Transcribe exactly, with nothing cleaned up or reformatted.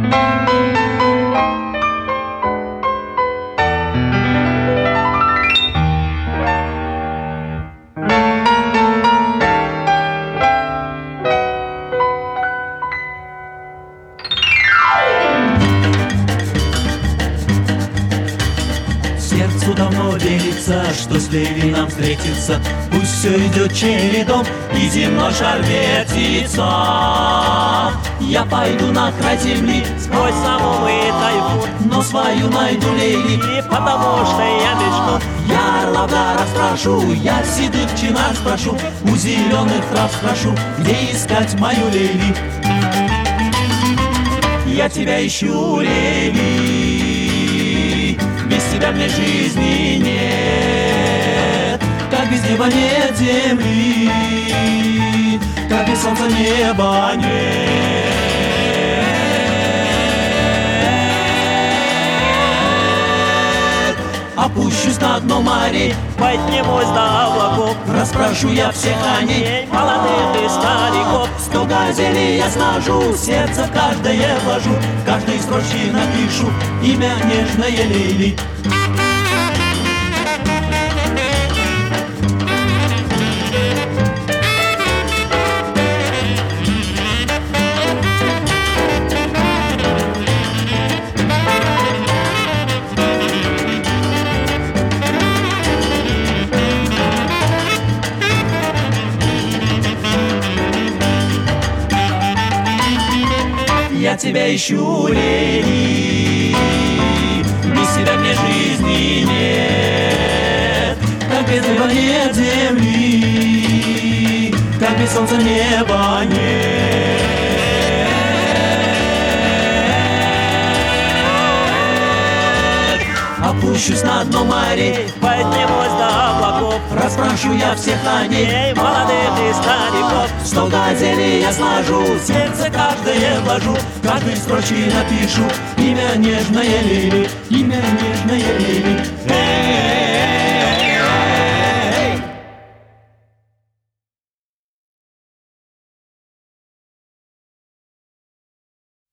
Сердцу давно верится, что с Лили нам встретиться. Пусть все идет чередом и земной шар вертится. Я пойду на край земли сквозь самый тайфун, но свою найду Лили, потому что я мечту. Я Орловдара спрошу, я седых чинар спрошу, у зеленых трав спрошу, где искать мою Лили. Я тебя ищу, Лили, без тебя мне жизни нет. Как без неба нет земли, как без солнца неба нет. Опущусь на дно морей, поднимусь до облаков, расспрошу я всех о ней, молодых и стариков. Сто газелей я сложу, сердце в каждое вложу, в каждой строчке напишу имя нежное Лили. Я тебя ищу, Лили, без тебя мне жизни нет. Как без неба нет земли, как без солнца неба нет. Опущусь на дно морей, поднимусь до облаков, расспрошу я всех о ней, молодых и стариков. Сто газелей я сложу, сердце каждое вложу, в каждой строчке напишу имя нежное Лили, имя нежное Лили. Э-э-э.